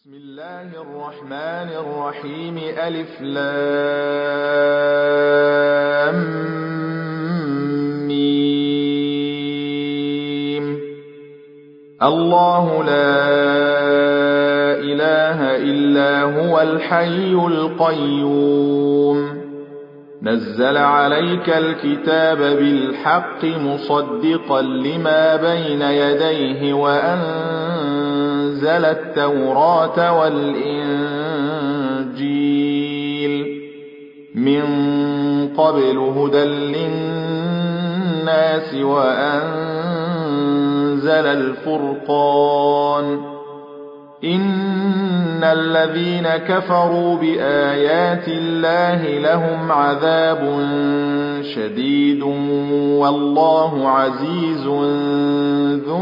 بسم الله الرحمن الرحيم ألف لام ميم. الله لا إله إلا هو الحي القيوم نزل عليك الكتاب بالحق مصدقا لما بين يديه وأنزل التوراة والإنجيل من قبل هدى للناس وأنزل الفرقان إن الذين كفروا بآيات الله لهم عذاب شديد والله عزيز ذو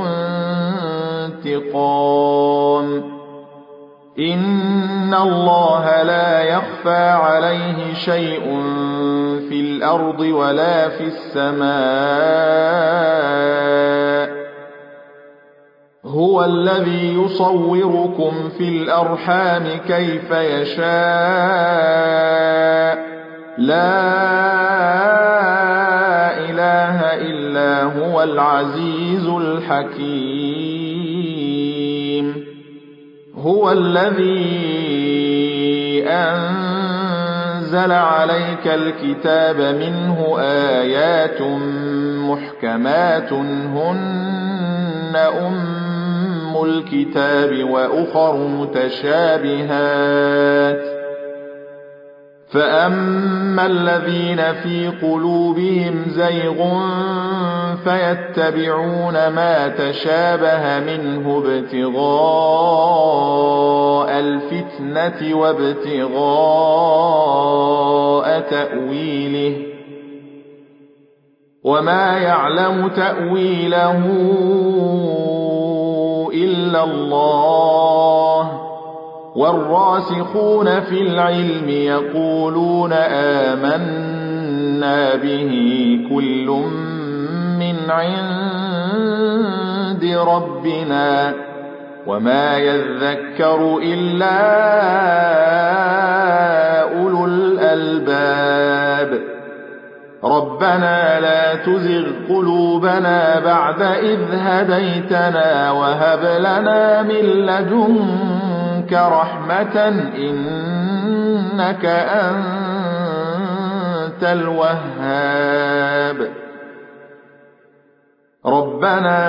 انتقام إن الله لا يخفى عليه شيء في الأرض ولا في السماء هو الذي يصوركم في الأرحام كيف يشاء لا إله إلا هو العزيز الحكيم هو الذي أنزل عليك الكتاب منه آيات محكمات هن الكتاب وأخر متشابهات فأما الذين في قلوبهم زيغ فيتبعون ما تشابه منه ابتغاء الفتنة وابتغاء تأويله وما يعلم تأويله إلا الله والراسخون في العلم يقولون آمنا به كل من عند ربنا وما يذكر إلا أولو الألباب ربنا لا تزغ قلوبنا بعد إذ هديتنا وهب لنا من لدنك رحمة إنك أنت الوهاب ربنا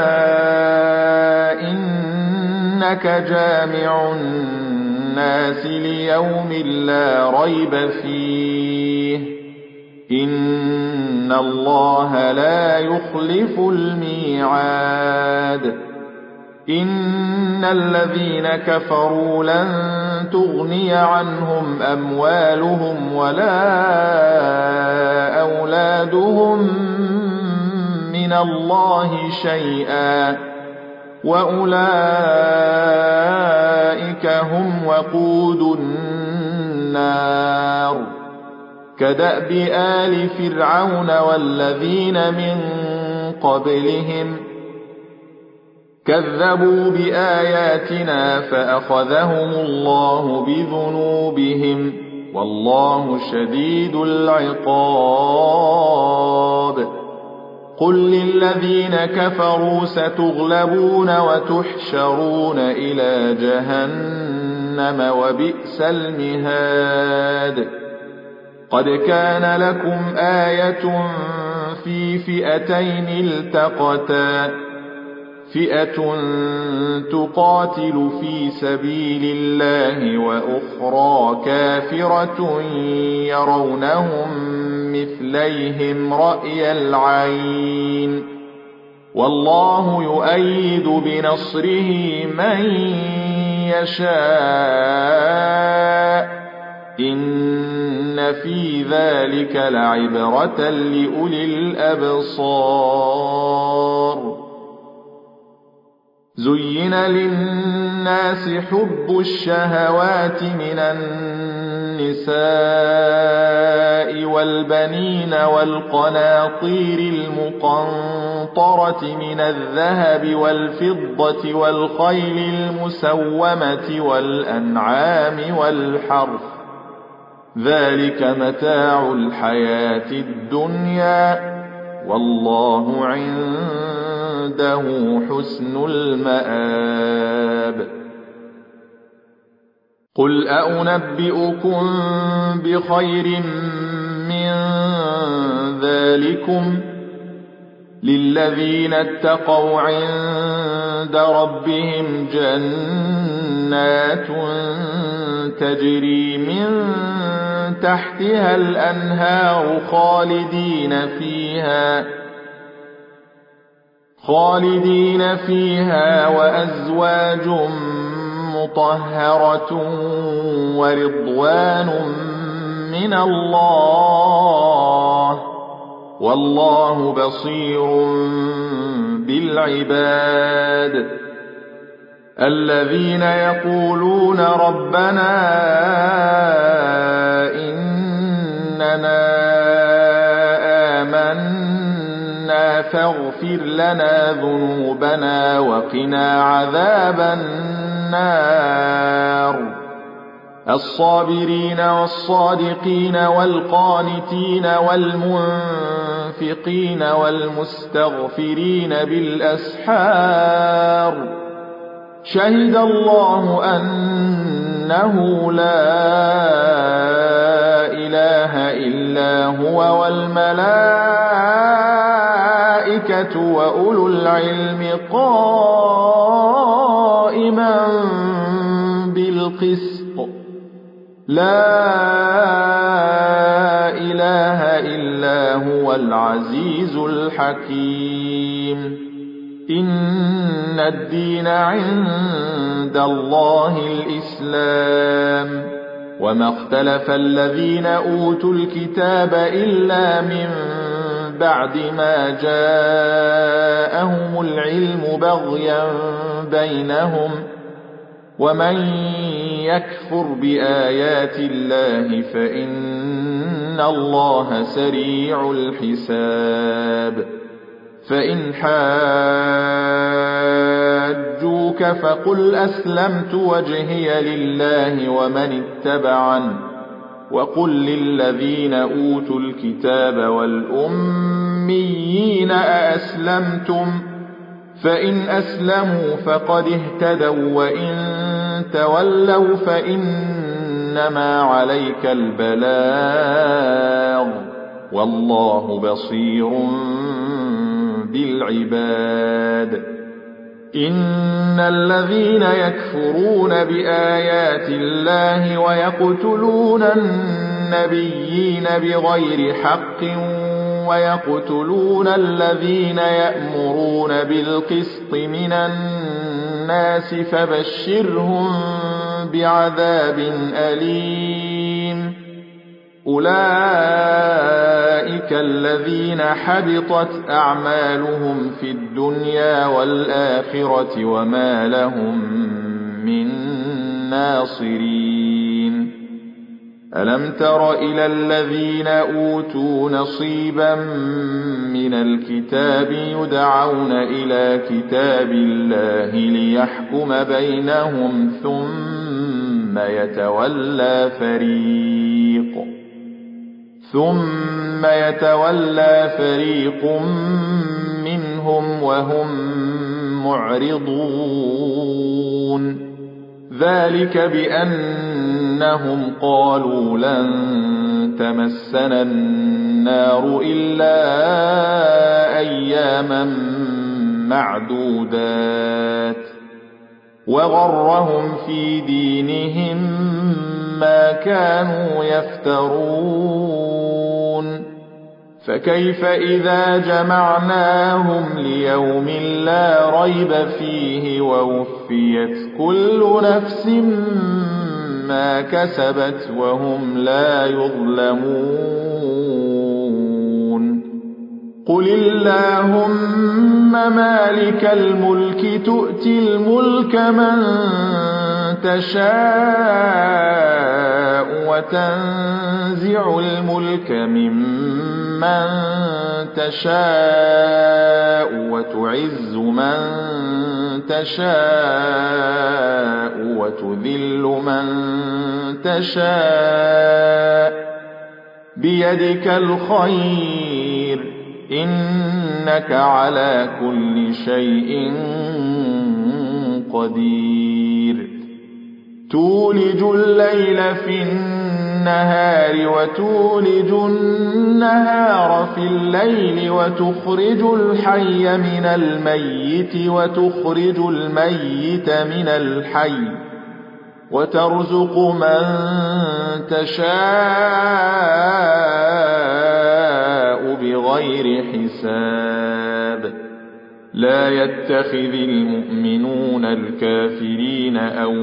إنك جامع الناس ليوم لا ريب فيه إن الله لا يخلف الميعاد إن الذين كفروا لن تغني عنهم أموالهم ولا أولادهم من الله شيئا وأولئك هم وقود النار كدأب آل فرعون والذين من قبلهم كذبوا بآياتنا فأخذهم الله بذنوبهم والله شديد العقاب قل للذين كفروا ستغلبون وتحشرون إلى جهنم وبئس المهاد قد كان لكم آية في فئتين التقتا فئة تقاتل في سبيل الله وأخرى كافرة يرونهم مثليهم رأي العين والله يؤيد بنصره من يشاء إن في ذلك لعبرة لأولي الأبصار زين للناس حب الشهوات من النساء والبنين والقناطير المقنطرة من الذهب والفضة والخيل المسومة والأنعام والحرث ذلك متاع الحياة الدنيا والله عنده حسن المآب قل أنبئكم بخير من ذلكم للذين اتقوا عند ربهم جنات تجري من تحتها الأنهار خالدين فيها وأزواج مطهرة ورضوان من الله والله بصير بالعباد الذين يقولون ربنا إننا آمنا فاغفر لنا ذنوبنا وقنا عذاب النار الصابرين والصادقين والقانتين والمنفقين والمستغفرين بالأسحار شهد الله أنه لا إله إلا هو والملائكة وأولو العلم قائما بالقسط لا إله إلا هو العزيز الحكيم إن الدين عند الله الإسلام وما اختلف الذين أوتوا الكتاب إلا من بعد ما جاءهم العلم بغيا بينهم ومن يكفر بآيات الله فإن الله سريع الحساب فإن حاجوك فقل أسلمت وجهي لله ومن اتبعن وقل للذين أوتوا الكتاب والأميين أأسلمتم فإن أسلموا فقد اهتدوا وإن تولوا فإنما عليك البلاغ والله بصير بالعباد إن الذين يكفرون بآيات الله ويقتلون النبيين بغير حق ويقتلون الذين يأمرون بالقسط من الناس فبشرهم بعذاب أليم أولئك الذين حبطت أعمالهم في الدنيا والآخرة وما لهم من ناصرين ألم تر إلى الذين أوتوا نصيبا من الكتاب يدعون إلى كتاب الله ليحكم بينهم ثم يتولى فريق منهم وهم معرضون ذلك بأنهم قالوا لن تمسنا النار إلا أياما معدودات وغرهم في دينهم ما كانوا يفترون فكيف إذا جمعناهم ليوم لا ريب فيه ووفيت كل نفس ما كسبت وهم لا يظلمون قل اللهم مالك الملك تؤتي الملك من تشاء وتنزع الملك ممن تشاء وتعز من تشاء وتذل من تشاء بيدك الخير إنك على كل شيء قدير تولج الليل في النهار وتولج النهار في الليل وتخرج الحي من الميت وتخرج الميت من الحي وترزق من تشاء بغير حساب لا يتخذ المؤمنون الكافرين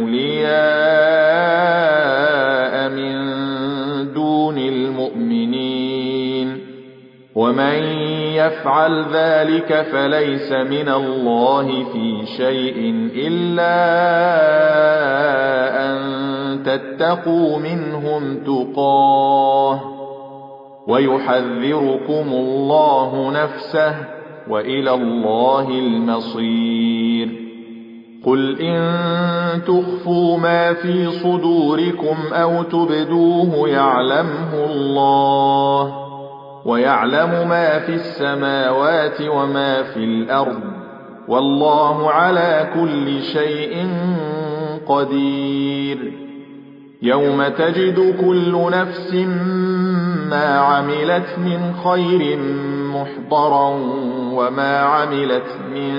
أولياء من دون المؤمنين ومن يفعل ذلك فليس من الله في شيء إلا أن تتقوا منهم تقاه ويحذركم الله نفسه وإلى الله المصير قل إن تخفوا ما في صدوركم أو تبدوه يعلمه الله ويعلم ما في السماوات وما في الأرض والله على كل شيء قدير يوم تجد كل نفس ما عملت من خير محضرا وما عملت من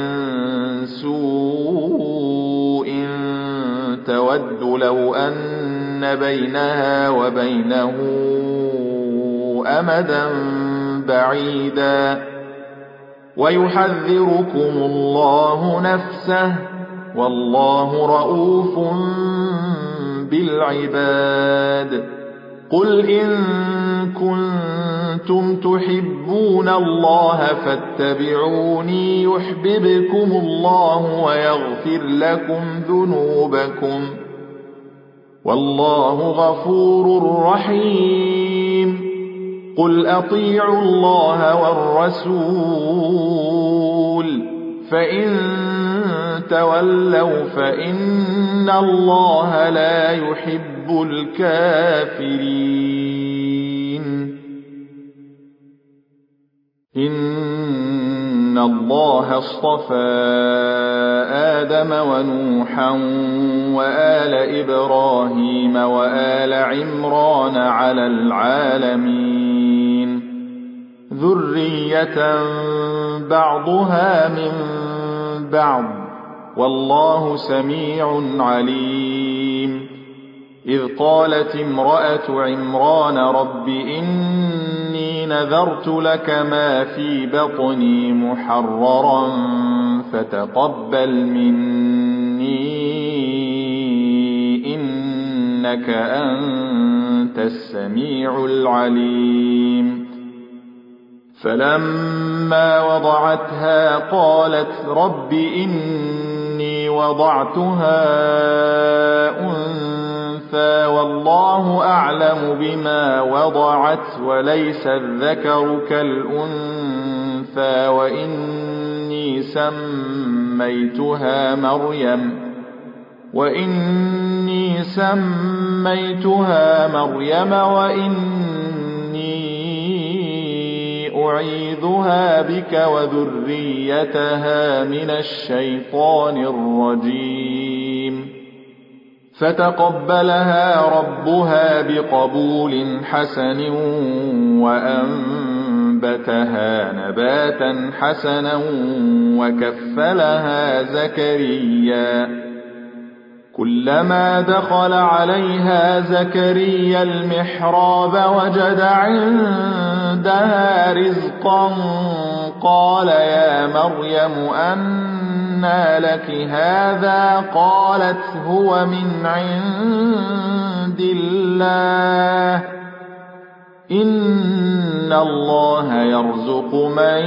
سوء تود لو أن بينها وبينه أمدا بعيدا ويحذركم الله نفسه والله رؤوف بالعباد قل إن كنتم تحبون الله فاتبعوني يحببكم الله ويغفر لكم ذنوبكم والله غفور رحيم قل أطيعوا الله والرسول فإن تولوا فإن الله لا يحب الكافرين إن الله اصطفى آدم ونوحا وآل إبراهيم وآل عمران على العالمين ذرية بعضها من بعض والله سميع عليم إذ قالت امرأة عمران رب إني نذرت لك ما في بطني محررا فتقبل مني إنك أنت السميع العليم فلما وضعتها قالت رب إني وضعتها أنثى والله أعلم بما وضعت وليس الذكر كالأنثى وإني سميتها مريم وإني أعيذها بك وذريتها من الشيطان الرجيم فتقبلها ربها بقبول حسن وأنبتها نباتا حسنا وكفلها زكريا كلما دخل عليها زكريا المحراب وجد عندها رزقا قال يا مريم أنى لك هذا قالت هو من عند الله إن الله يرزق من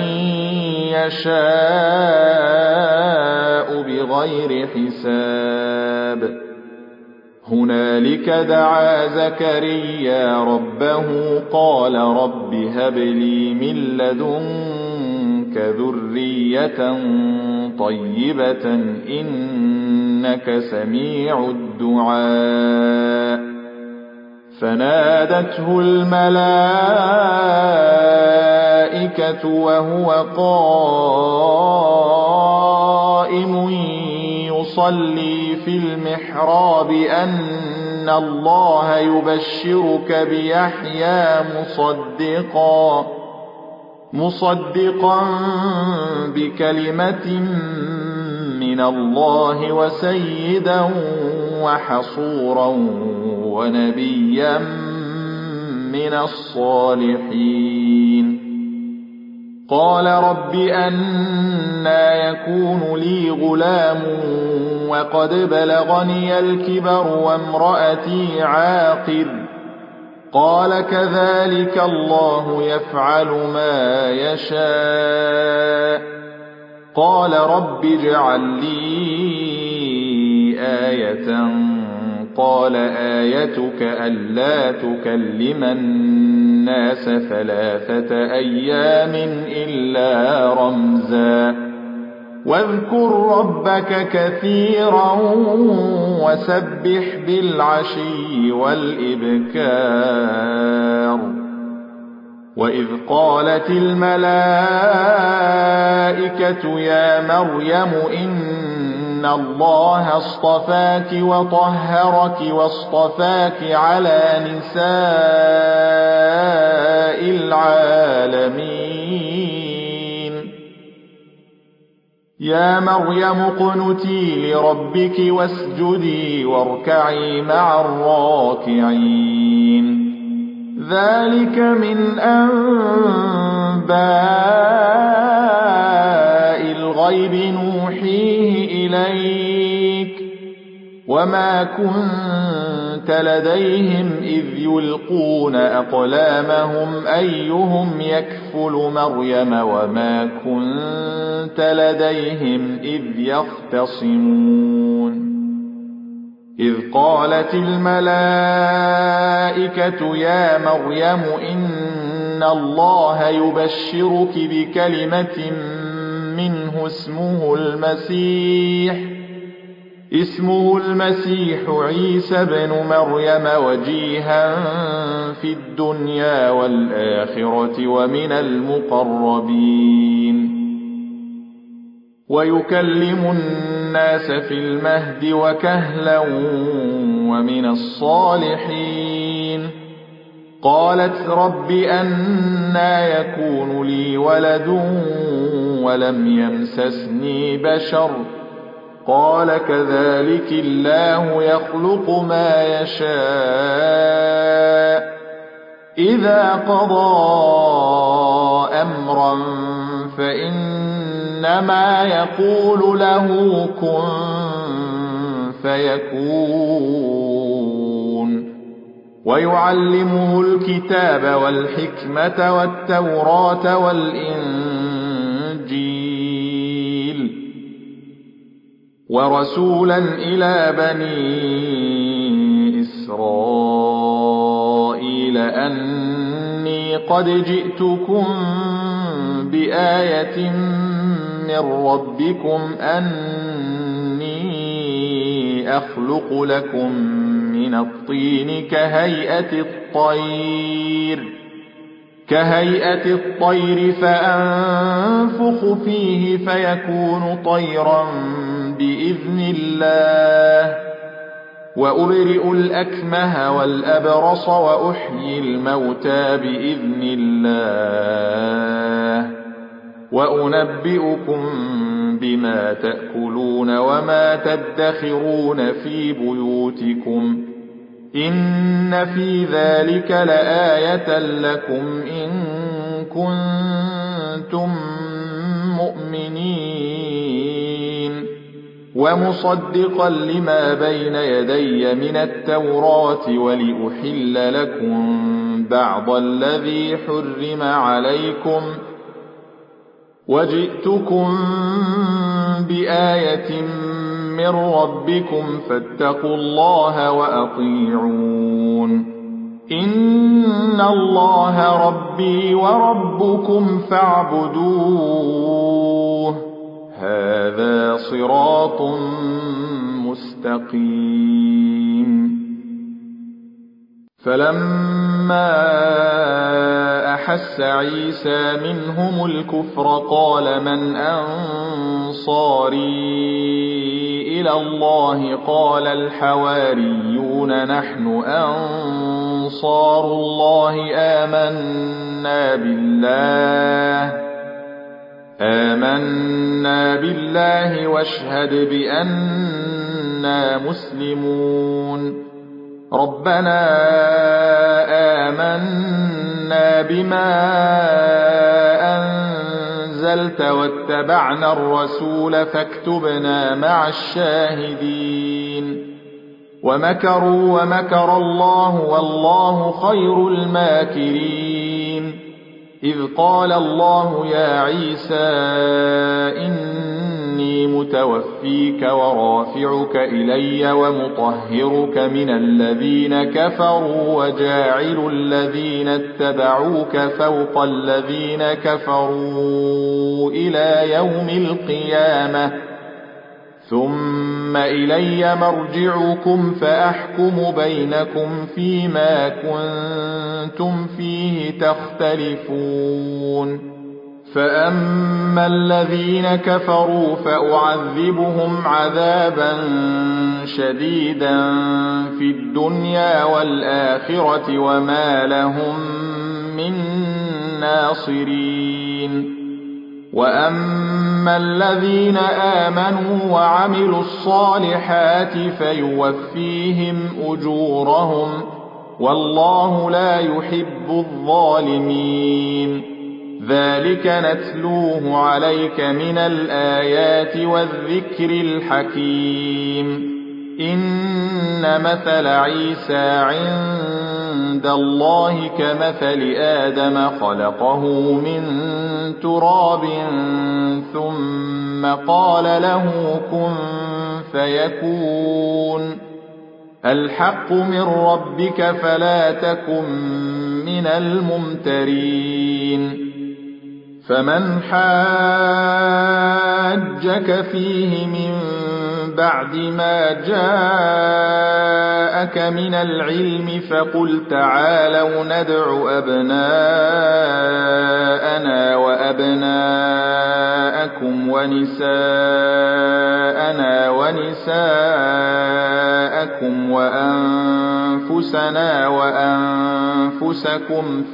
يشاء بغير حساب هنالك دعا زكريا ربه قال رب هب لي من لدنك ذرية طيبة إنك سميع الدعاء فنادته الملائكة وهو قائم يصلي في المحراب أن الله يبشرك بيحيى مصدقا بكلمة من الله وسيدا وحصورا ونبيا من الصالحين قال رب أنى يكون لي غلام وقد بلغني الكبر وامرأتي عاقر قال كذلك الله يفعل ما يشاء قال رب اجعل لي آية قال آيتك ألا تكلم الناس 3 أيام إلا رمزا واذكر ربك كثيرا وسبح بالعشي والإبكار وإذ قالت الملائكة يا مريم إن الله اصطفاك وطهرك واصطفاك على نساء العالمين يا مريم اقنتي لربك واسجدي واركعي مع الراكعين ذلك من أنباء الغيب نوحيه إليك وما كنت لديهم إذ يلقون أقلامهم أيهم يكفل مريم وما كنت لديهم إذ يختصمون إذ قالت الملائكة يا مريم إن الله يبشرك بكلمة منه اسمه المسيح عيسى بن مريم وجيها في الدنيا والآخرة ومن المقربين ويكلم الناس في المهد وكهلا ومن الصالحين قالت رب أنى يكون لي ولد ولم يمسسني بشر قال كذلك الله يخلق ما يشاء إذا قضى أمرا فإنما يقول له كن فيكون ويعلمه الكتاب والحكمة والتوراة والإنجيل ورسولا إلى بني إسرائيل أني قد جئتكم بآية من ربكم أني أخلق لكم من الطين كهيئة الطير فأنفخ فيه فيكون طيرا بإذن الله وأبرئ الأكمه والأبرص وأحيي الموتى بإذن الله وأنبئكم بما تأكلون وما تدخرون في بيوتكم إن في ذلك لآية لكم إن كنتم مؤمنين ومصدقا لما بين يدي من التوراة ولأحل لكم بعض الذي حرم عليكم وجئتكم بآية من ربكم فاتقوا الله وأطيعون إن الله ربي وربكم فاعبدوه هذا صراط مستقيم فلما أحس عيسى منهم الكفر قال من أنصاري إلى الله قال الحواريون نحن أنصار الله آمنا بالله واشهد بأننا مسلمون ربنا آمنا بما أنزلت واتبعنا الرسول فاكتبنا مع الشاهدين ومكروا ومكر الله والله خير الماكرين إذ قال الله يا عيسى إني متوفيك ورافعك إلي ومطهرك من الذين كفروا وجاعل الذين اتبعوك فوق الذين كفروا إلى يوم القيامة ثم إلي مرجعكم فأحكم بينكم فيما كنتم فيه تختلفون فأما الذين كفروا فأعذبهم عذابا شديدا في الدنيا والآخرة وما لهم من ناصرين وأما الذين آمنوا وعملوا الصالحات فيوفيهم أجورهم والله لا يحب الظالمين ذلك نتلوه عليك من الآيات والذكر الحكيم إن مثل عيسى عند الله كمثل آدم خلقه من تراب ثم قال له كن فيكون الحق من ربك فلا تكن من الممترين فمن حاجك فيه من بعد ما جاءك من العلم فقل تعالوا ندع أبناءنا وأبناءكم ونساءنا ونساءكم وأنفسنا وأنفسكم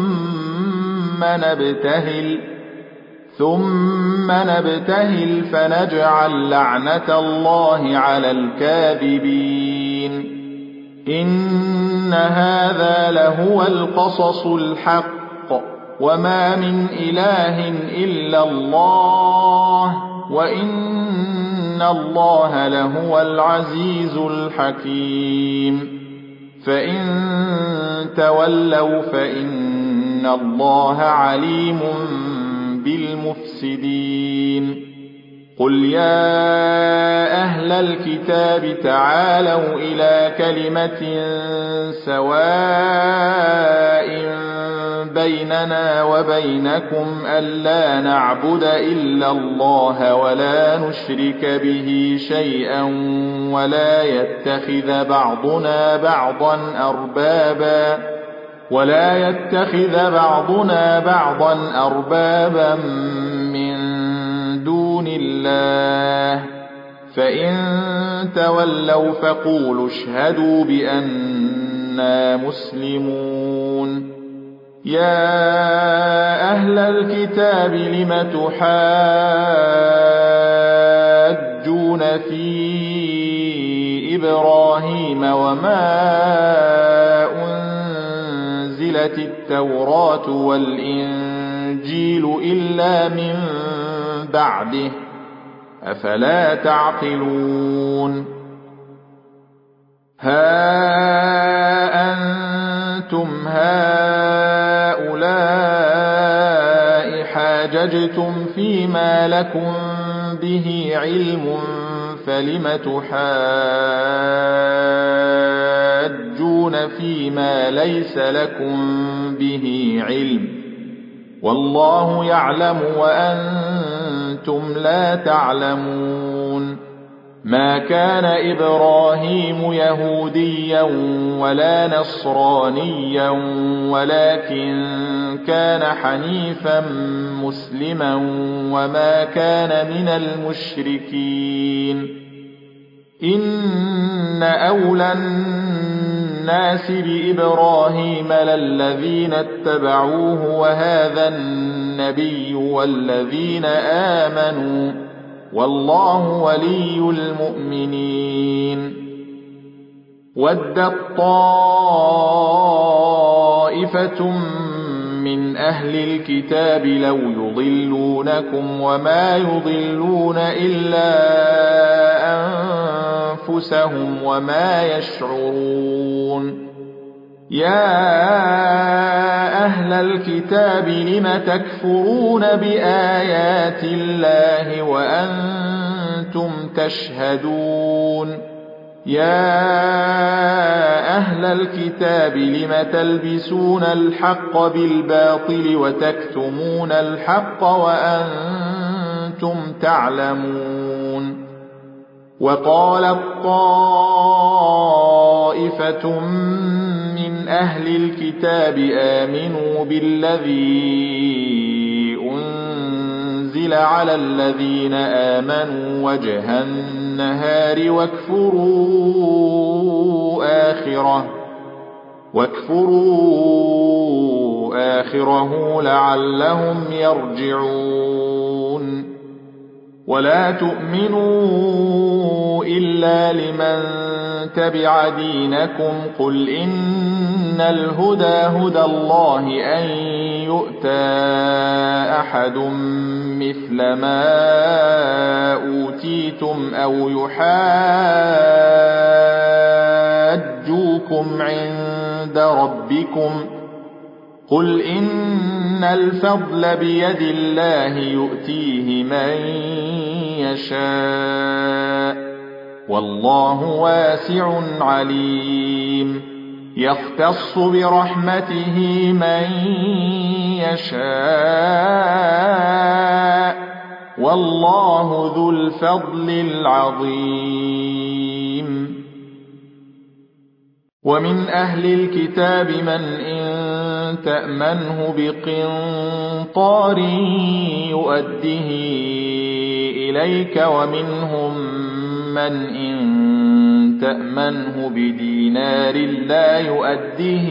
ثم نبتهل فنجعل لعنة الله على الكاذبين إن هذا لهو القصص الحق وما من إله إلا الله وإن الله لهو العزيز الحكيم فإن تولوا فإن الله عليم بالمفسدين قل يا أهل الكتاب تعالوا إلى كلمة سواء بيننا وبينكم ألا نعبد إلا الله ولا نشرك به شيئا ولا يتخذ بعضنا بعضا أربابا من دون الله فإن تولوا فقولوا اشهدوا بأننا مسلمون يا أهل الكتاب لم تحاجون في إبراهيم وما أنزلت التوراة والإنجيل إلا من بعده أفلا تعقلون ها أنتم هؤلاء حاججتم فيما لكم به علم فلم تحاجون فيما ليس لكم به علم والله يعلم وأنتم لا تعلمون ما كان إبراهيم يهوديا ولا نصرانيا ولكن كان حنيفا مسلما وما كان من المشركين إن أولى الناس بإبراهيم للذين اتبعوه وهذا النبي والذين آمنوا والله ولي المؤمنين ودت طائفة من أهل الكتاب لو يضلونكم وما يضلون إلا أنفسهم وما يشعرون يا أهل الكتاب لم تكفرون بآيات الله وأنتم تشهدون يا أهل الكتاب لم تلبسون الحق بالباطل وتكتمون الحق وأنتم تعلمون وقالت طائفة من أهل الكتاب آمنوا بالذي أنزل على الذين آمنوا وجه النهار واكفروا آخره لعلهم يرجعون ولا تؤمنوا إلا لمن تبع دينكم قل إن الهدى هدى الله أن يؤتى أحد مثل ما أوتيتم أو يحاجوكم عند ربكم قل إن الفضل بيد الله يؤتيه من يشاء والله واسع عليم يختص برحمته من يشاء والله ذو الفضل العظيم ومن أهل الكتاب من إن تأمنه بقنطار يؤده إليك ومنهم من إن تأمنه بدينار لا يؤده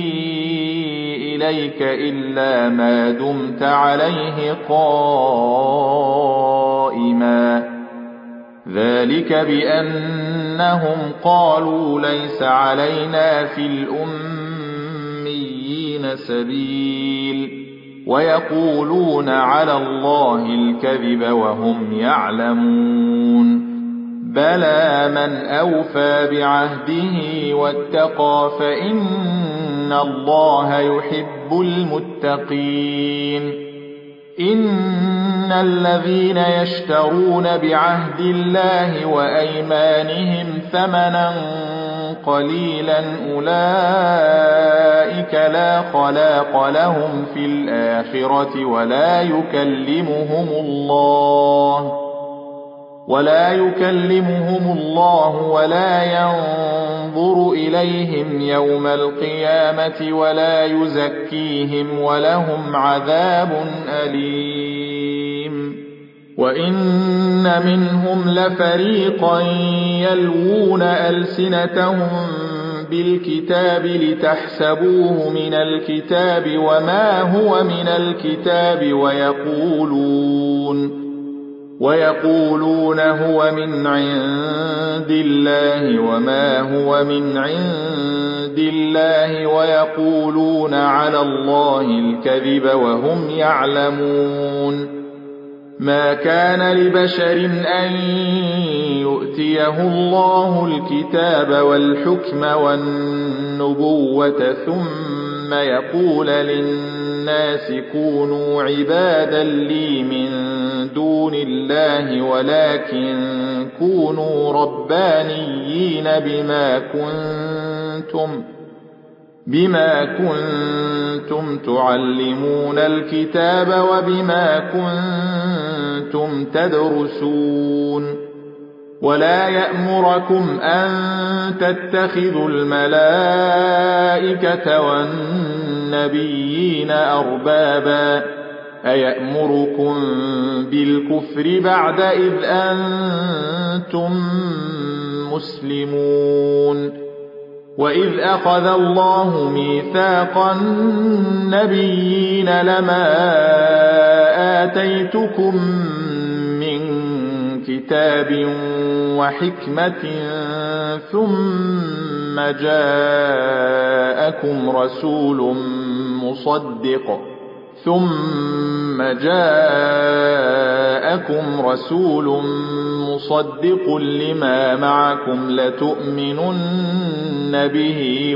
إليك إلا ما دمت عليه قائما ذلك بأنهم قالوا ليس علينا في الأميين سبيل ويقولون على الله الكذب وهم يعلمون بلى من أوفى بعهده واتقى فإن الله يحب المتقين إن الذين يشترون بعهد الله وأيمانهم ثمنا قليلا أولئك لا خلاق لهم في الآخرة ولا يكلمهم الله ولا ينظر إليهم يوم القيامة ولا يزكيهم ولهم عذاب أليم وإن منهم لفريقا يلوون ألسنتهم بالكتاب لتحسبوه من الكتاب وما هو من الكتاب ويقولون هو من عند الله وما هو من عند الله ويقولون على الله الكذب وهم يعلمون ما كان لبشر أن يؤتيه الله الكتاب والحكم والنبوة ثم يقول للناس الناس كونوا عبادا لي من دون الله ولكن كونوا ربانيين بما كنتم تعلمون الكتاب وبما كنتم تدرسون ولا يأمركم أن تتخذوا الملائكة والنبيين أربابا أيأمركم بالكفر بعد إذ أنتم مسلمون وإذ أخذ الله ميثاق النبيين لما آتيتكم من كتاب وحكمة ثم جاءكم رسول مصدق لما معكم لتؤمنن به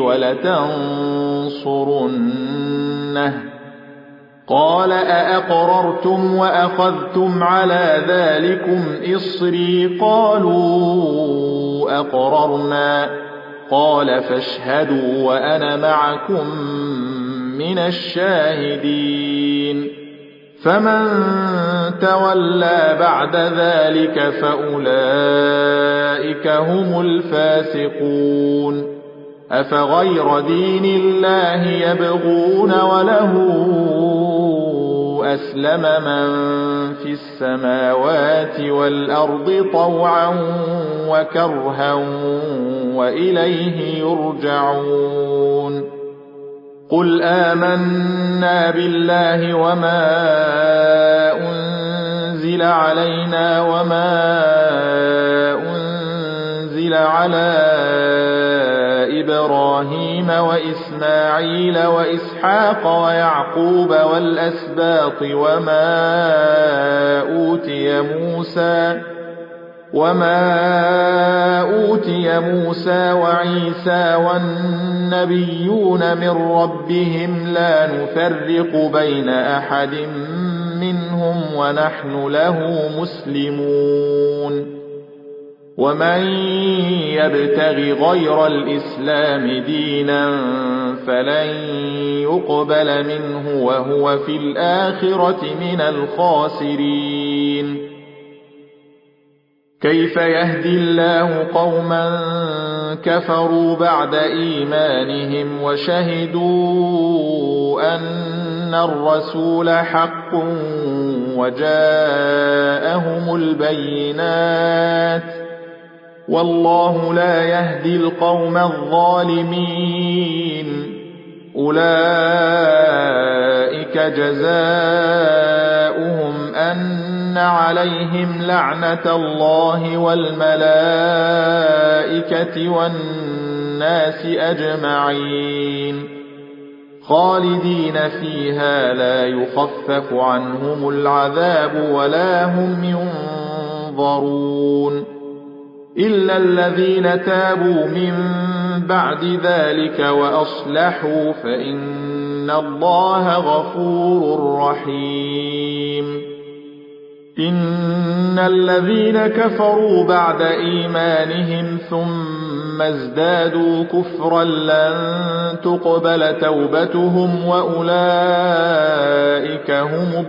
ولتنصرنه قال أأقررتم وأخذتم على ذلكم إصري قالوا أقررنا قال فاشهدوا وأنا معكم من الشاهدين فمن تولى بعد ذلك فأولئك هم الفاسقون أفغير دين الله يبغون وله أسلم من في السماوات والأرض طوعا وكرها وإليه يرجعون قل آمنا بالله وما أنزل علينا وما أنزل على إبراهيم وإسماعيل وإسحاق ويعقوب والأسباط وما أوتي موسى وعيسى والنبيون من ربهم لا نفرق بين أحد منهم ونحن له مسلمون ومن يبتغ غير الإسلام دينا فلن يقبل منه وهو في الآخرة من الخاسرين كيف يهدي الله قوما كفروا بعد إيمانهم وشهدوا أن الرسول حق وجاءهم البينات والله لا يهدي القوم الظالمين أولئك جزاؤهم أن عليهم لعنة الله والملائكة والناس أجمعين خالدين فيها لا يخفف عنهم العذاب ولا هم ينظرون إلا الذين تابوا من بعد ذلك وأصلحوا فإن الله غفور رحيم إن الذين كفروا بعد إيمانهم ثم ازدادوا كفرا لن تقبل توبتهم وأولئك هم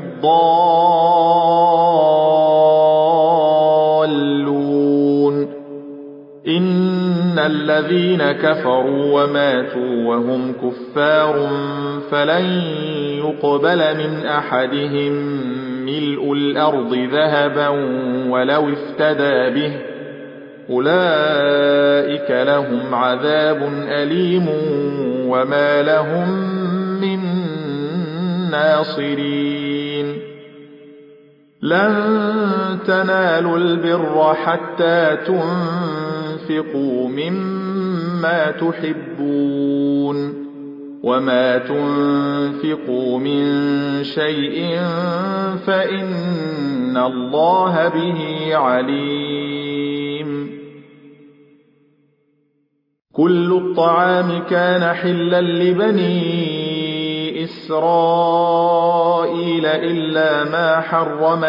الضالون إن الذين كفروا وماتوا وهم كفار فلن يقبل من أحدهم ملء الأرض ذهبا ولو افتدى به أولئك لهم عذاب أليم وما لهم من ناصرين لن تنالوا البر حتى تنفقوا مما تحبون وما تنفقوا من شيء فإن الله به عليم كل الطعام كان حلا لبني إسرائيل إلا ما حرم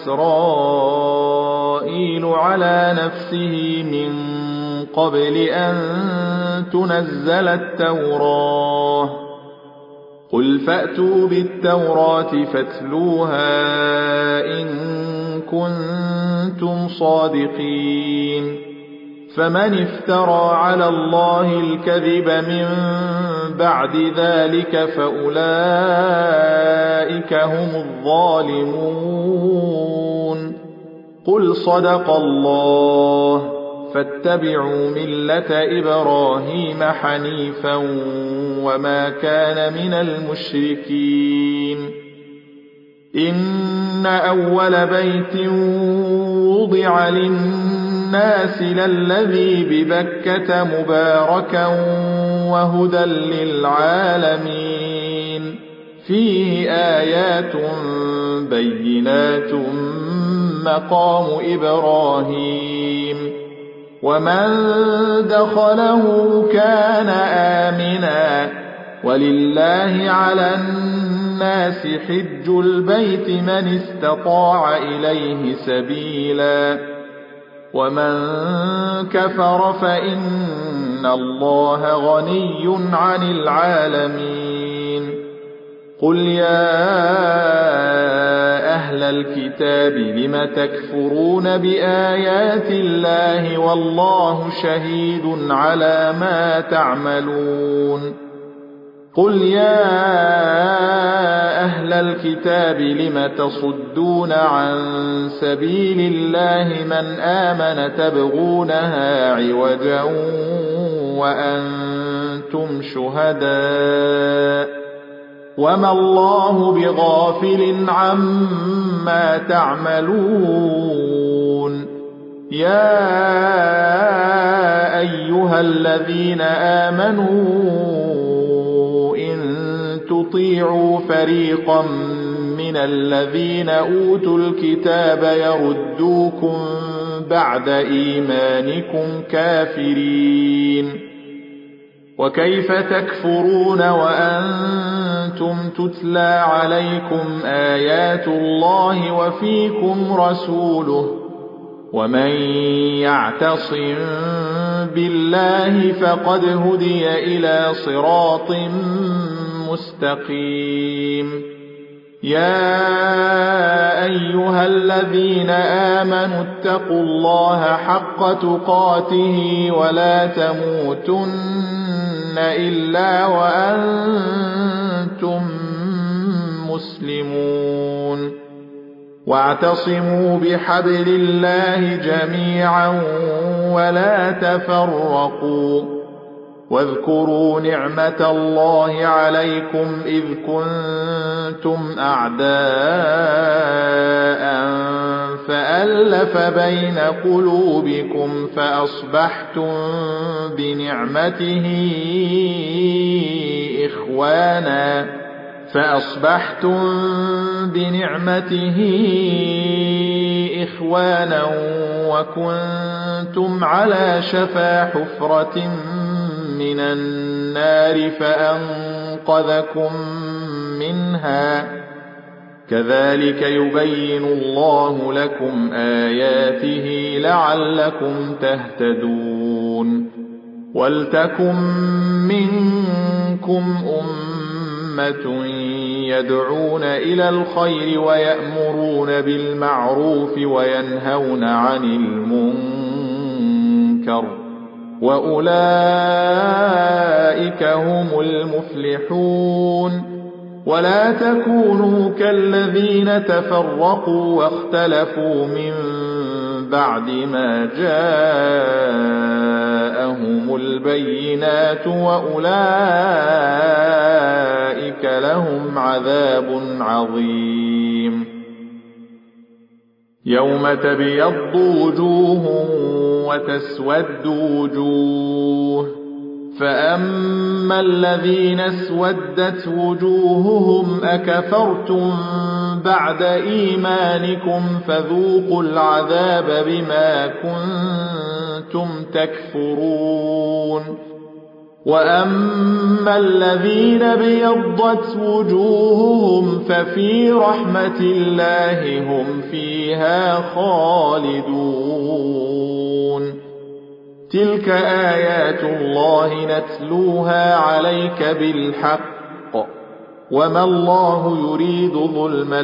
إسرائيل على نفسه من قبل أن تنزل التوراة قل فأتوا بالتوراة فاتلوها إن كنتم صادقين فمن افترى على الله الكذب من بعد ذلك فأولئك هم الظالمون قل صدق الله فاتبعوا ملة إبراهيم حنيفا وما كان من المشركين إن أول بيت وضع للناس للذي ببكة مباركا وهدى للعالمين فيه آيات بينات مقام إبراهيم ومن دخله كان آمنا ولله على الناس حج البيت من استطاع إليه سبيلا ومن كفر فإن الله غني عن العالمين قل يا أهل الكتاب لم تكفرون بآيات الله والله شهيد على ما تعملون قل يا أهل الكتاب لم تصدون عن سبيل الله من آمن تبغونها عوجا وأنتم شهداء وما الله بغافل عما تعملون يا أيها الذين آمنوا إن تطيعوا فريقا من الذين أوتوا الكتاب يردوكم بعد إيمانكم كافرين وكيف تكفرون وأنتم تتلى عليكم آيات الله وفيكم رسوله ومن يعتصم بالله فقد هدي إلى صراط مستقيم يا أيها الذين آمنوا اتقوا الله حق تقاته ولا تموتن إلا وأنتم مسلمون واعتصموا بحبل الله جميعا ولا تفرقوا واذكروا نعمة الله عليكم إذ كنتم أعداء فألف بين قلوبكم فأصبحتم بنعمته إخوانا وكنتم على شفا حفرة من النار فأنقذكم منها كذلك يبين الله لكم آياته لعلكم تهتدون ولتكن منكم أمة يدعون إلى الخير ويأمرون بالمعروف وينهون عن المنكر وأولئك هم المفلحون ولا تكونوا كالذين تفرقوا واختلفوا من بعد ما جاءهم البينات وأولئك لهم عذاب عظيم يوم تبيض وجوه وتسود وجوه فأما الذين اسودت وجوههم أكفرتم بعد إيمانكم فذوقوا العذاب بما كنتم تكفرون وأما الذين ابيضت وجوههم ففي رحمة الله هم فيها خالدون. تلك آيات الله نتلوها عليك بالحق وما الله يريد ظلما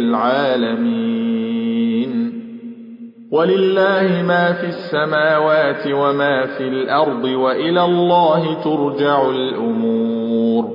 للعالمين. ولله ما في السماوات وما في الأرض وإلى الله ترجع الأمور.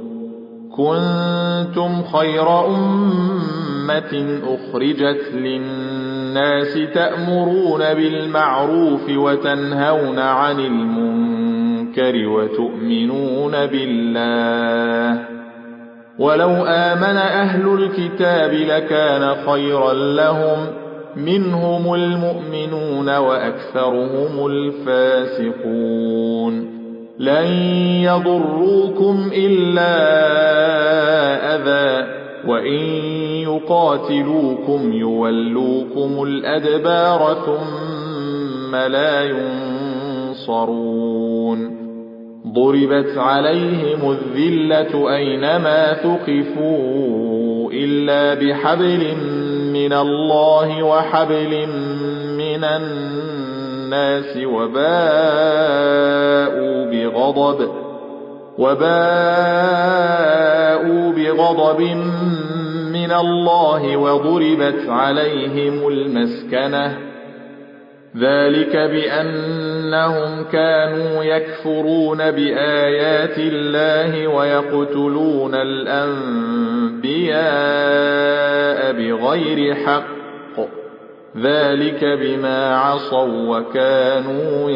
كنتم خير أمة أخرجت للناس تأمرون بالمعروف وتنهون عن المنكر وتؤمنون بالله. ولو آمن أهل الكتاب لكان خيرا لهم منهم المؤمنون وأكثرهم الفاسقون. لن يضروكم إلا أذى وإن يقاتلوكم يولوكم الأدبار ثم لا ينصرون. ضربت عليهم الذلة أينما ثقفوا إلا بحبل من الله وحبل من الناس وباءوا بغضب من الله وضربت عليهم المسكنة. ذلك بأنهم كانوا يكفرون بآيات الله ويقتلون الأنبياء بغير حق. ذلك بما عصوا وكانوا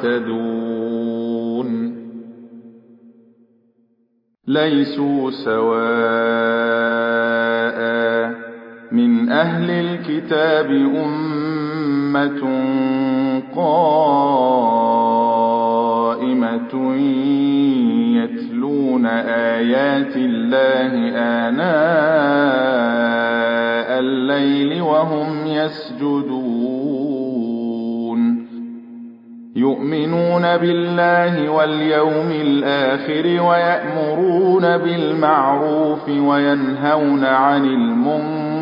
يعتدون. ليسوا سواء من أهل الكتاب أمة قائمة يتلون آيات الله آناء الليل وهم يسجدون. يؤمنون بالله واليوم الآخر ويأمرون بالمعروف وينهون عن المنكر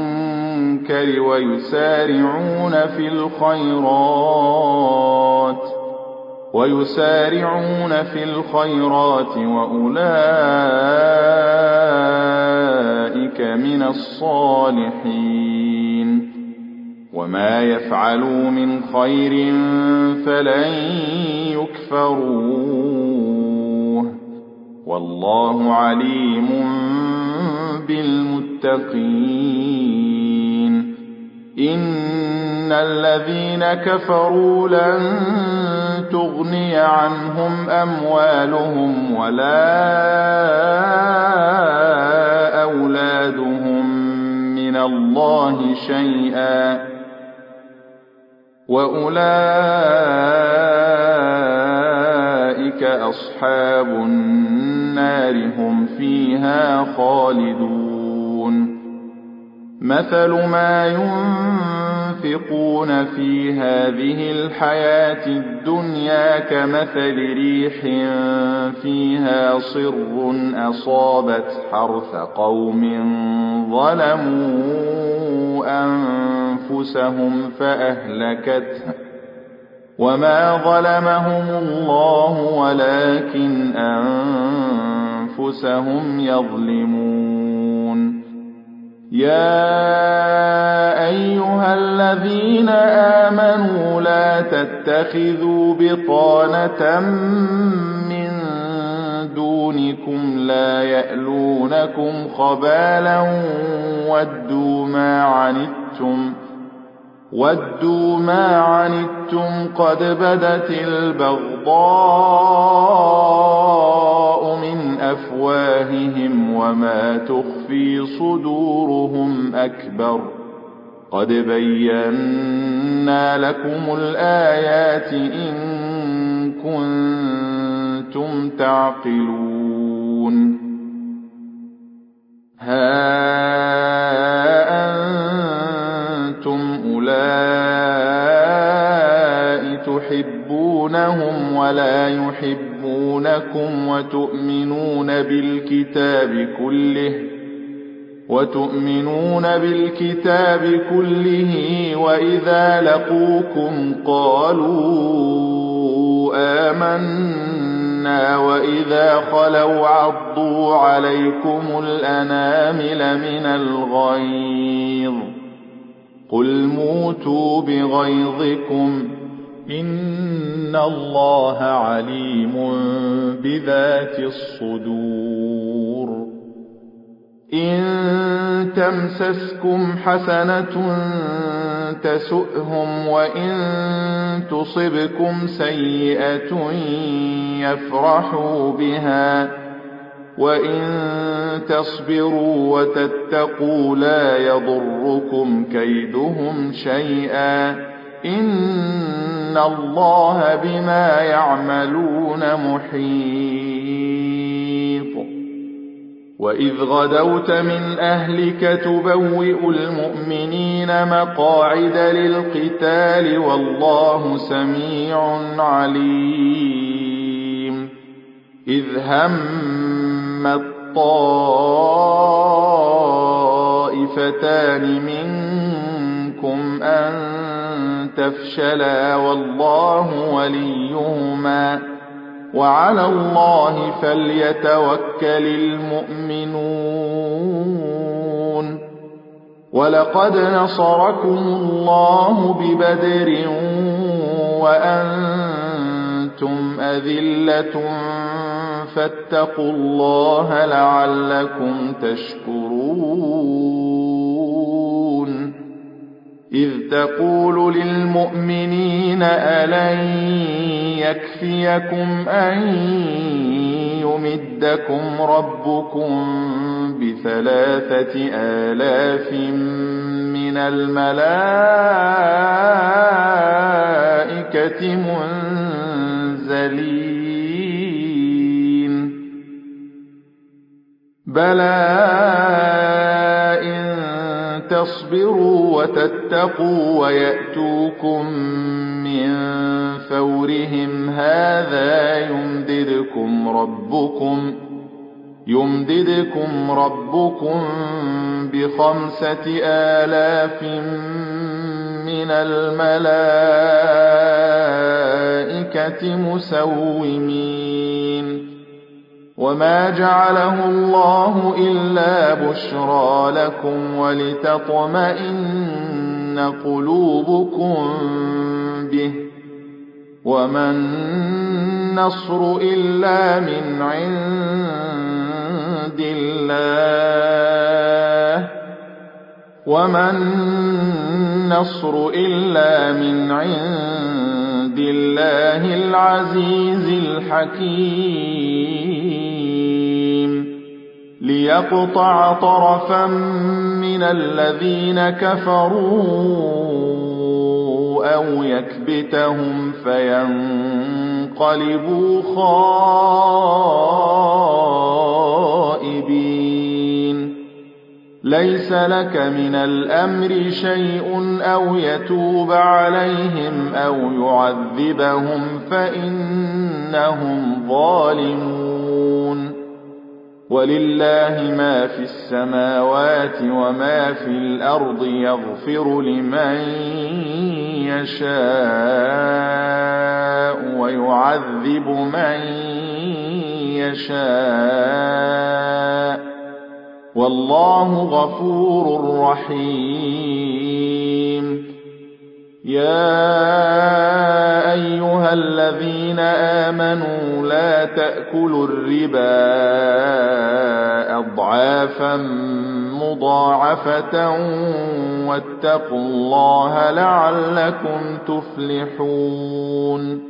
ويسارعون في الخيرات وأولئك من الصالحين. وما يفعلوا من خير فلن يكفروه والله عليم بالمتقين. إن الذين كفروا لن تغني عنهم أموالهم ولا أولادهم من الله شيئا وأولئك أصحاب النار هم فيها خالدون. مثل ما ينفقون في هذه الحياة الدنيا كمثل ريح فيها صر أصابت حرث قوم ظلموا أنفسهم فأهلكته وما ظلمهم الله ولكن أنفسهم يظلمون. يا أيها الذين آمنوا لا تتخذوا بطانة من دونكم لا يألونكم خبالا ودوا ما عنتم قد بدت البغضاء من أفواههم وما تخفي صدورهم أكبر. قد بينا لكم الآيات إن كنتم تعقلون. ها أنتم أولئك تحبونهم ولا يحبونكم يحبونكم وتؤمنون بالكتاب كله وإذا لقوكم قالوا آمنا وإذا خلوا عضوا عليكم الأنامل من الغيظ قل موتوا بغيظكم إن الله عليم بذات الصدور إن تمسسكم حسنة تسؤهم وإن تصبكم سيئة يفرحوا بها وإن تصبروا وتتقوا لا يضركم كيدهم شيئا إن الله بما يعملون محيط وإذ غدوت من أهلك تبوئ المؤمنين مقاعد للقتال والله سميع عليم إذ هم الطائفتان منكم أن تفشلا والله وليهما وعلى الله فليتوكل المؤمنون ولقد نصركم الله ببدر وأنتم أذلة فاتقوا الله لعلكم تشكرون إذ تقول للمؤمنين ألن يكفيكم أن يمدكم ربكم ب3,000 من الملائكة منزلين بلى إن تصبروا وتتقوا ويأتوكم من فورهم هذا يمددكم ربكم ب5,000 من الملائكة مسومين وما جعله الله إلا بشرى لكم ولتطمئن قلوبكم به وما النصر إلا من عند الله العزيز الحكيم ليقطع طرفا من الذين كفروا أو يكبتهم فينقلبوا خائبين ليس لك من الأمر شيء أو يتوب عليهم أو يعذبهم فإنهم ظالمون ولله ما في السماوات وما في الأرض يغفر لمن يشاء ويعذب من يشاء والله غفور رحيم يا أيها الذين آمنوا لا تأكلوا الربا أضعافا مضاعفة واتقوا الله لعلكم تفلحون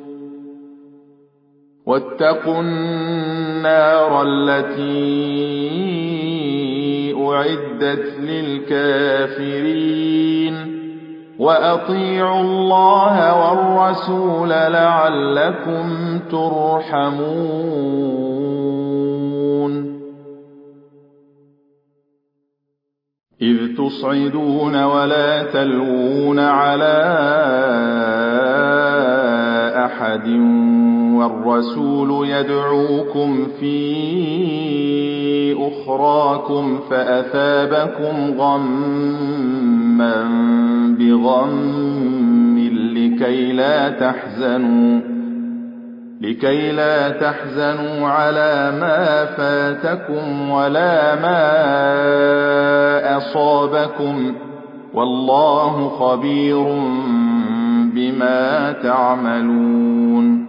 واتقوا النار التي أعدت للكافرين وأطيعوا الله والرسول لعلكم ترحمون إذ تصعدون ولا تلوون على أحد والرسول يدعوكم في أخراكم فأثابكم غما بغم لكي لا تحزنوا على ما فاتكم ولا ما أصابكم والله خبير بما تعملون.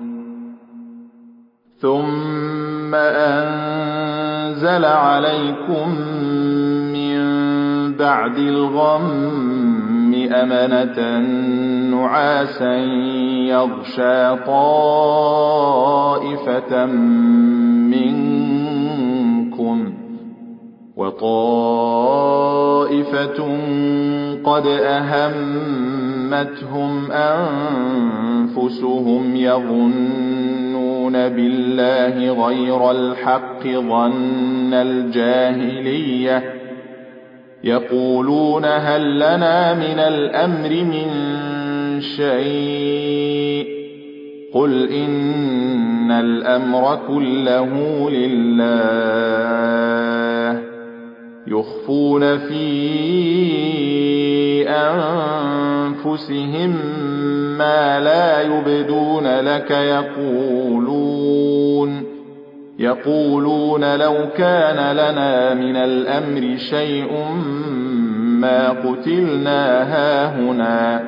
ثم أنزل عليكم من بعد الغم أمنة نعاسا يغشى طائفة منكم وطائفة قد أهمتهم أنفسهم يظنون بالله غير الحق ظن الجاهلية يقولون هل لنا من الأمر من شيء قل إن الأمر كله لله يخفون في أنفسهم ما لا يبدون لك يقولون لو كان لنا من الأمر شيء ما قتلنا هاهنا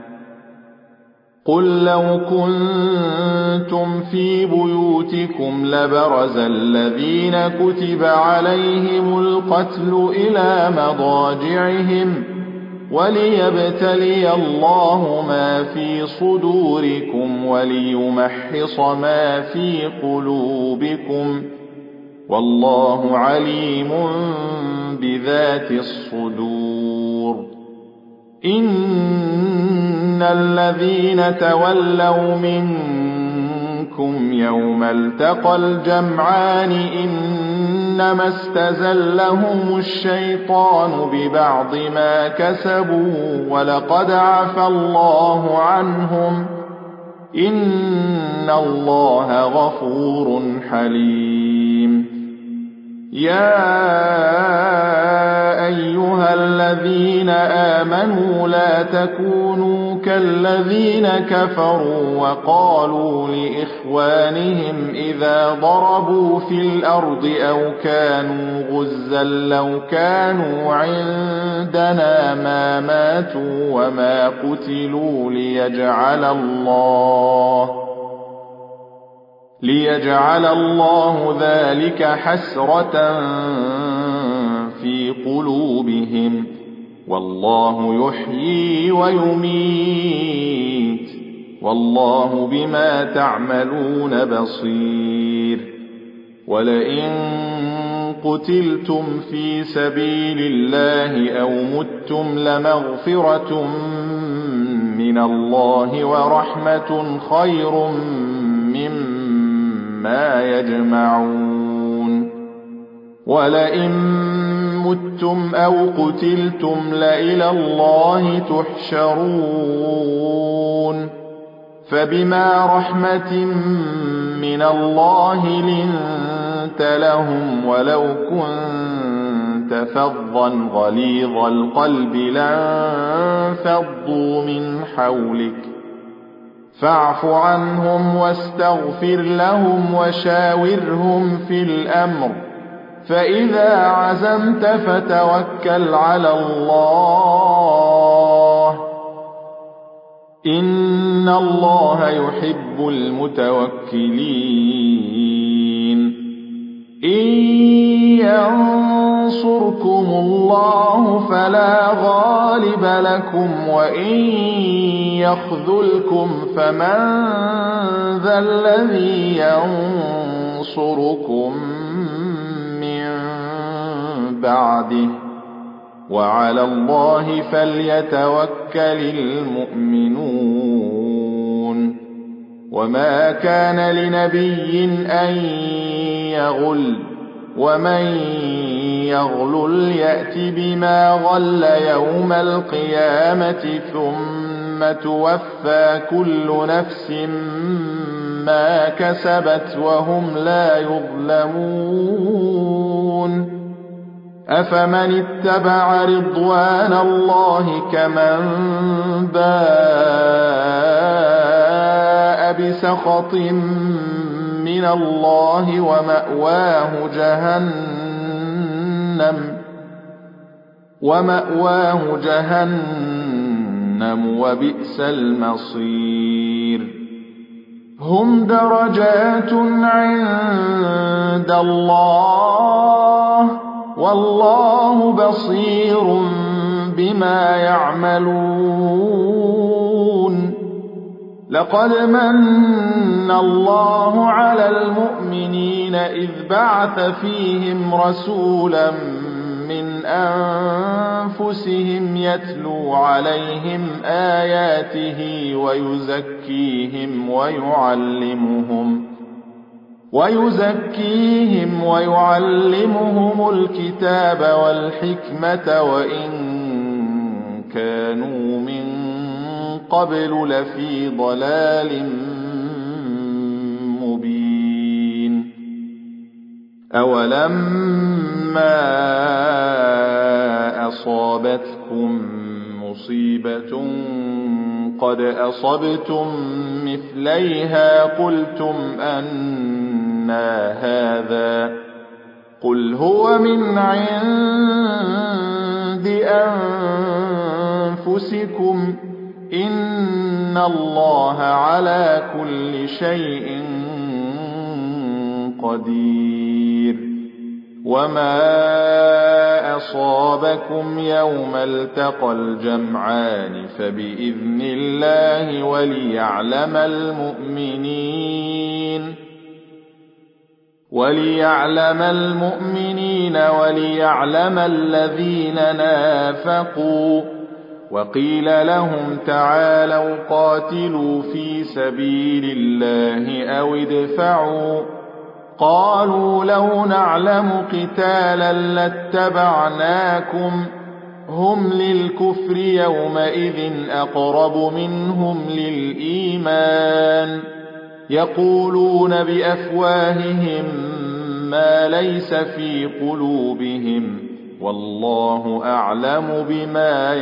قل لو كنتم في بيوتكم لبرز الذين كتب عليهم القتل إلى مضاجعهم وليبتلي الله ما في صدوركم وليمحص ما في قلوبكم والله عليم بذات الصدور. إن الذين تولوا منكم يوم التقى الجمعان إنما استزلهم الشيطان ببعض ما كسبوا ولقد عفى الله عنهم إن الله غفور حليم. يا أيها الذين آمنوا لا تكونوا كالذين كفروا وقالوا لإخوانهم إذا ضربوا في الأرض أو كانوا غزا لو كانوا عندنا ما ماتوا وما قتلوا ليجعل الله ذلك حسرة في قلوبهم والله يحيي ويميت والله بما تعملون بصير. ولئن قتلتم في سبيل الله أو متم لمغفرة من الله ورحمة خير مما يجمعون. ولئن متم أو قتلتم لإلى الله تحشرون. فبما رحمة من الله لنت لهم ولو كنت فظا غليظ القلب لانفضوا من حولك فاعف عنهم واستغفر لهم وشاورهم في الأمر فإذا عزمت فتوكل على الله إن الله يحب المتوكلين. إن ينصركم الله فلا غالب لكم وإن يخذلكم فمن ذا الذي ينصركم من بعده وعلى الله فليتوكل المؤمنون. وما كان لنبي أن يغل ومن يغلل يأت بما غل يوم القيامة ثم توفى كل نفس ما كسبت وهم لا يظلمون أفمن اتبع رضوان الله كمن باء بسخط من الله ومأواه جهنم وبئس المصير هم درجات عند الله والله بصير بما يعملون لقد من الله على المؤمنين إذ بعث فيهم رسولا من أنفسهم يتلو عليهم آياته ويزكيهم ويعلمهم الكتاب والحكمة وإن كانوا من قبل لفي ضلال مبين أولما أصابتكم مصيبة قد أصبتم مثليها قلتم أنى هذا قل هو من عند أنفسكم إن الله على كل شيء قدير وما أصابكم يوم التقى الجمعان فبإذن الله وليعلم المؤمنين وليعلم الذين نافقوا وقيل لهم تعالوا قاتلوا في سبيل الله أو ادفعوا قالوا لو نعلم قتالا لاتبعناكم هم للكفر يومئذ أقرب منهم للإيمان يقولون بأفواههم ما ليس في قلوبهم والله أعلم بما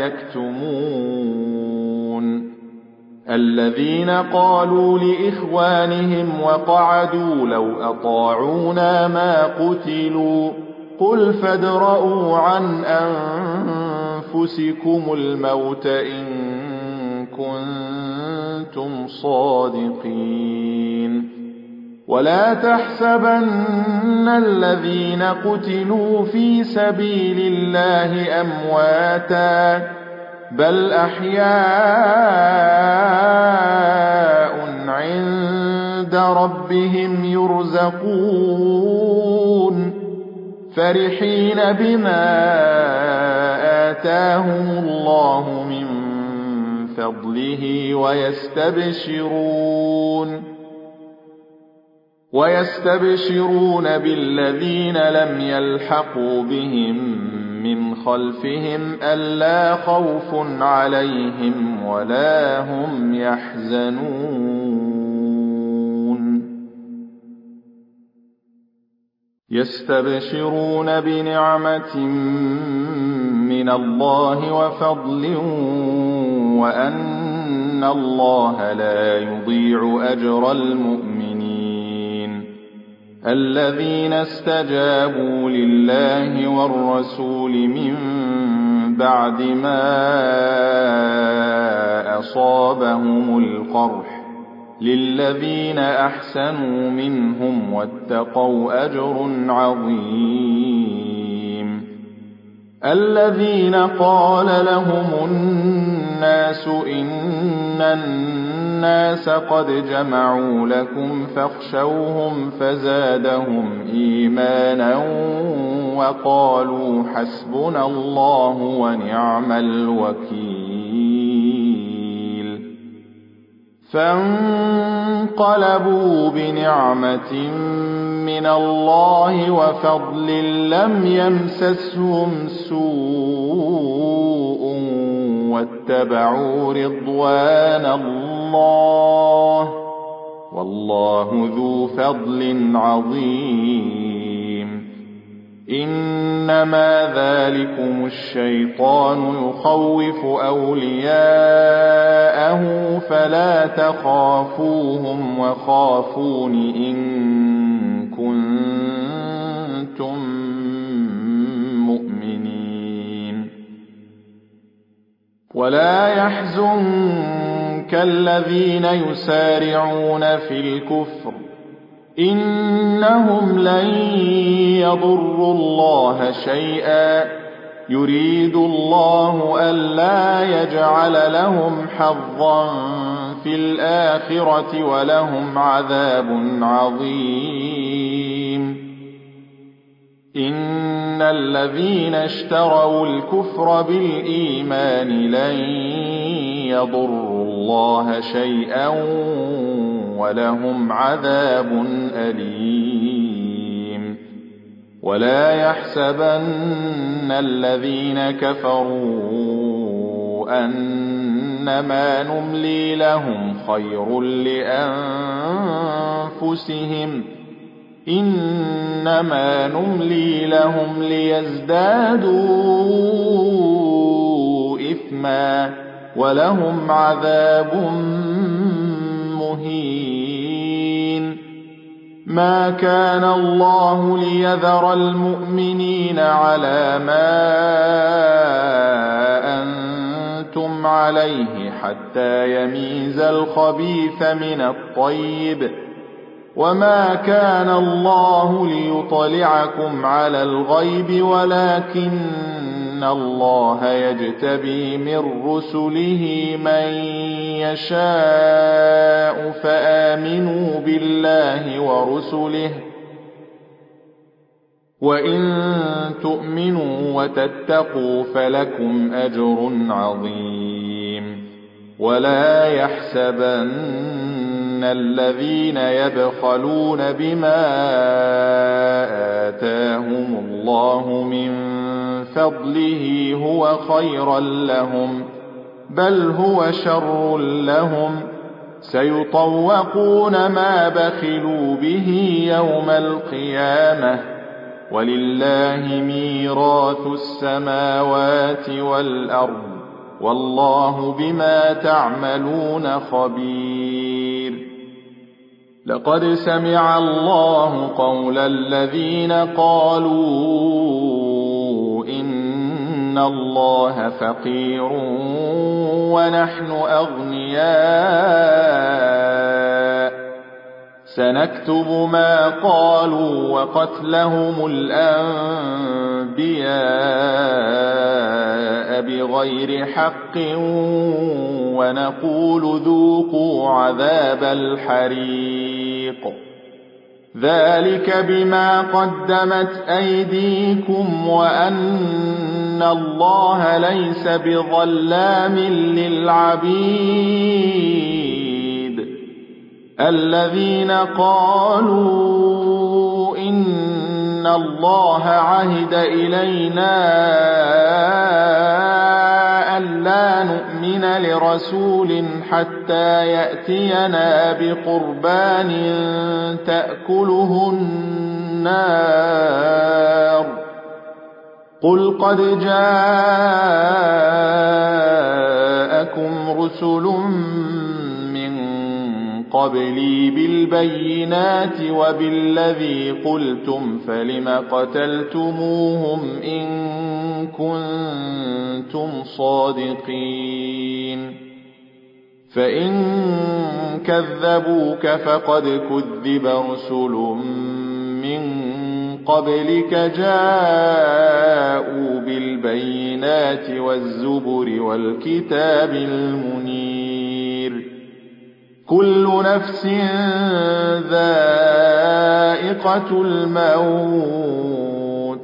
يكتمون الذين قالوا لإخوانهم وقعدوا لو أطاعونا ما قتلوا قل فادرءوا عن أنفسكم الموت إن كنتم صادقين ولا تحسبن الذين قتلوا في سبيل الله أمواتا بل أحياء عند ربهم يرزقون فرحين بما آتاهم الله من فضله ويستبشرون بالذين لم يلحقوا بهم من خلفهم ألا خوف عليهم ولا هم يحزنون يستبشرون بنعمة من الله وفضل وأن الله لا يضيع أجر المؤمنين الذين استجابوا لله والرسول من بعد ما أصابهم القرح للذين أحسنوا منهم واتقوا أجر عظيم الذين قال لهم الناس إن الناس قد جمعوا لكم فاخشوهم فزادهم إيمانا وقالوا حسبنا الله ونعم الوكيل فانقلبوا بنعمة من الله وفضل لم يمسسهم سوء واتبعوا رضوان الله والله ذو فضل عظيم. إنما ذلكم الشيطان يخوف أولياءه فلا تخافوهم وخافون إن كنتم مؤمنين. ولا يحزنك الذين يسارعون في الكفر إنهم لن يضروا الله شيئا يريد الله ألا يجعل لهم حظا في الآخرة ولهم عذاب عظيم. إن الذين اشتروا الكفر بالإيمان لن يضروا الله شيئا ولهم عذاب أليم. ولا يحسبن الذين كفروا أنما نملي لهم خير لأنفسهم إنما نملي لهم ليزدادوا إثما ولهم عذاب مهين. ما كان الله ليذر المؤمنين على ما أنتم عليه حتى يميز الخبيث من الطيب وما كان الله ليطلعكم على الغيب ولكن الله يجتبي من رسله من يشاء فآمنوا بالله ورسله وإن تؤمنوا وتتقوا فلكم أجر عظيم. ولا يحسبن الذين يبخلون بما آتاهم الله من فضله هو خيرا لهم بل هو شر لهم سيطوقون ما بخلوا به يوم القيامة ولله ميراث السماوات والأرض والله بما تعملون خبير. لقد سمع الله قول الذين قالوا إن الله فقير ونحن أغنياء سنكتب ما قالوا وقتلهم الأنبياء بغير حق ونقول ذوقوا عذاب الحريق ذلك بما قدمت أيديكم وأن الله ليس بظلام للعبيد. الذين قالوا إن الله عهد إلينا ألا نؤمن لرسول حتى يأتينا بقربان تأكله النار قل قد جاءكم رسل من قبلي بالبينات وبالذي قلتم فلم قتلتموهم إن كنتم صادقين فإن كذبوك فقد كذب رسل من قبلك جاءوا بالبينات والزبر والكتاب المنير كل نفس ذائقة الموت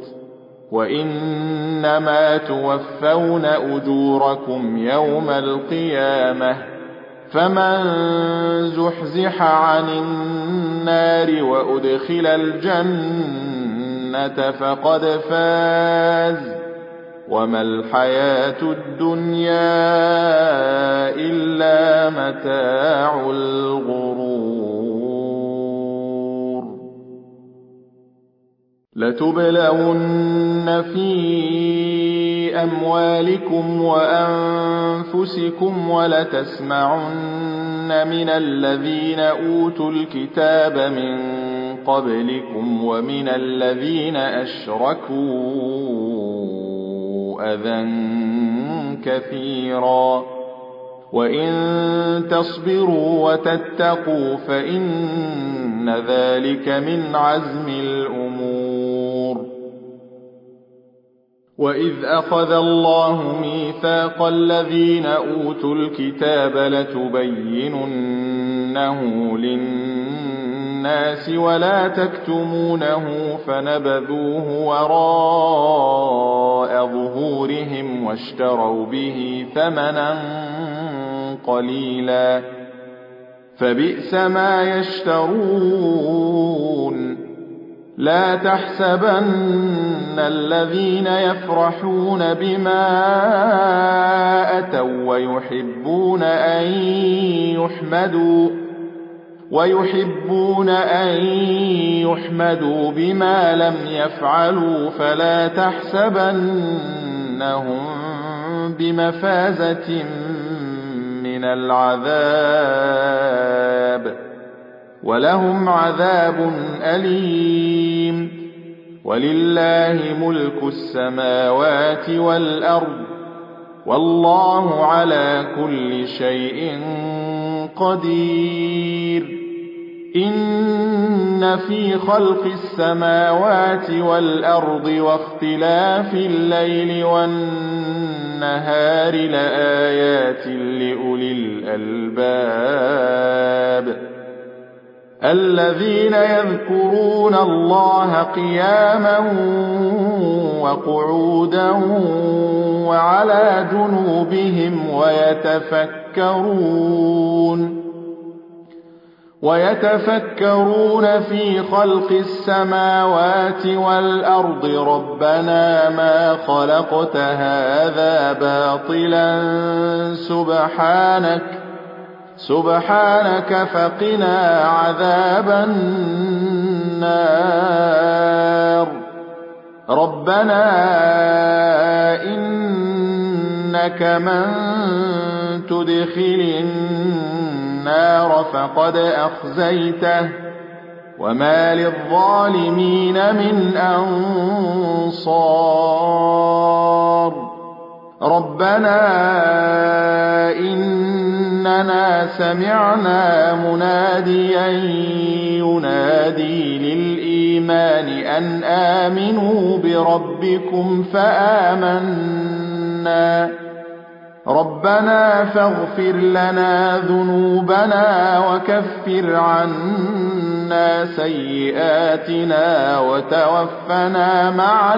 وإنما توفون أجوركم يوم القيامة فمن زحزح عن النار وأدخل الجنة فقد فاز وما الحياة الدنيا إلا متاع الغرور. لتبلون في أموالكم وأنفسكم ولتسمعن من الذين أوتوا الكتاب من قبلكم ومن الذين أشركوا أذى كثيرا وإن تصبروا وتتقوا فإن ذلك من عزم الأمور. وإذ أخذ الله ميثاق الذين أوتوا الكتاب لتبيننه للناس ولا تكتمونه فنبذوه وراء ظهورهم واشتروا به ثمنا قليلا فبئس ما يشترون. لا تحسبن الذين يفرحون بما أتوا ويحبون أن يحمدوا بما لم يفعلوا فلا تحسبنهم بمفازة من العذاب ولهم عذاب أليم. ولله ملك السماوات والأرض والله على كل شيء قدير. إن في خلق السماوات والأرض واختلاف الليل والنهار لآيات لأولي الألباب الذين يذكرون الله قياما وقعودا وعلى جنوبهم ويتفكرون في خلق السماوات والأرض ربنا ما خلقت هذا باطلا سبحانك فقنا عذاب النار. ربنا إنك من تدخل النار فقد أخزيته وما للظالمين من أنصار. ربنا إننا سمعنا مناديا ينادي للإيمان أن آمنوا بربكم فآمنا. ربنا فاغفر لنا ذنوبنا وكفر عنا سيئاتنا وتوفنا مع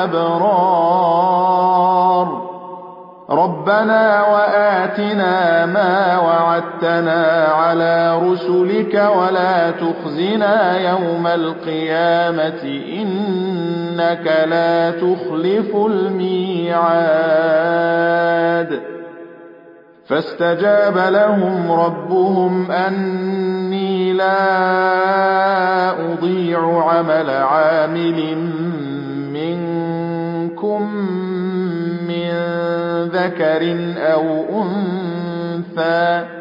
الأبرار. ربنا وآتنا ما وعدتنا على رسلك ولا تخزنا يوم القيامة إنك لا تخلف الميعاد. فاستجاب لهم ربهم أني لا أضيع عمل عامل منكم من ذكر أو أنثى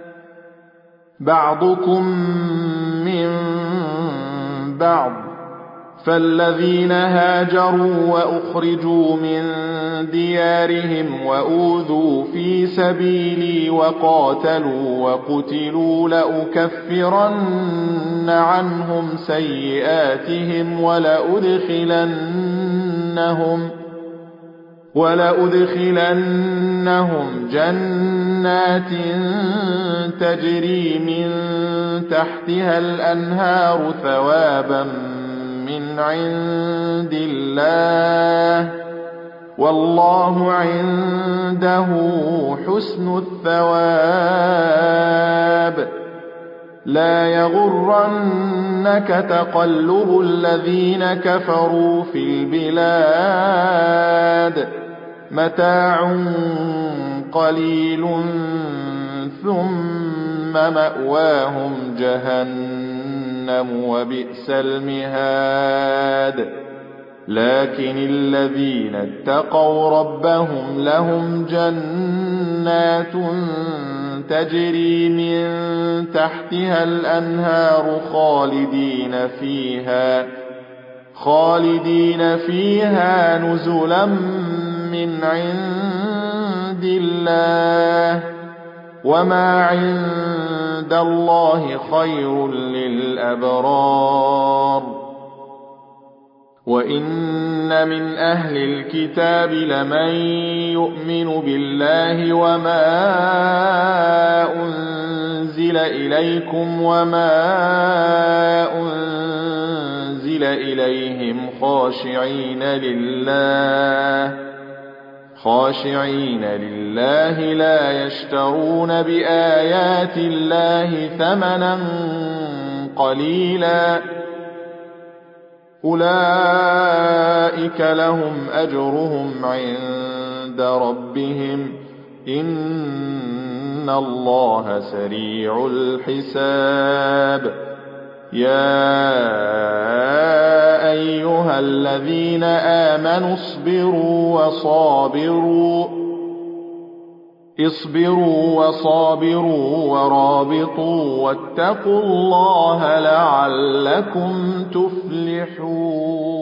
بعضكم من بعض. فالذين هاجروا وأخرجوا من ديارهم وأوذوا في سبيلي وقاتلوا وقتلوا لأكفرن عنهم سيئاتهم ولأدخلنهم جنات تجري من تحتها الأنهار ثوابا من عند الله والله عنده حسن الثواب. لا يغرنك تقلب الذين كفروا في البلاد متاع قليل ثم مأواهم جهنم وبئس المهاد. لكن الذين اتقوا ربهم لهم جنات تجري من تحتها الأنهار خالدين فيها نزلا من عند الله وما عند الله خير للأبرار وإن من أهل الكتاب لمن يؤمن بالله وما أنزل إليكم وما أنزل إليهم خاشعين لله لا يشترون بآيات الله ثمنا قليلا أولئك لهم أجرهم عند ربهم إن الله سريع الحساب يا أيها الذين آمنوا اصبروا وصابروا ورابطوا واتقوا الله لعلكم تفلحون